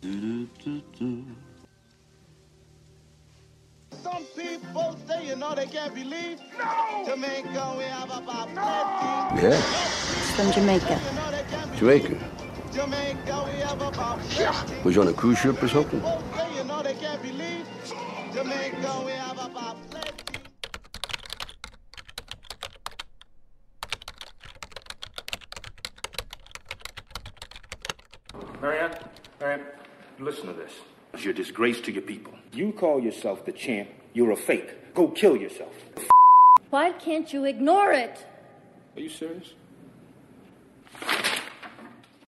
Some people say, they can't believe. No! Jamaica, we have about plenty. Yeah. It's from Jamaica. Jamaica. Jamaica, we have about plenty. Was you on a cruise ship or something? People say, they can't believe. Jamaica, we have about plenty. Marianne, listen to this. You're a disgrace to your people. You call yourself the champ. You're a fake. Go kill yourself. Why can't you ignore it? Are you serious?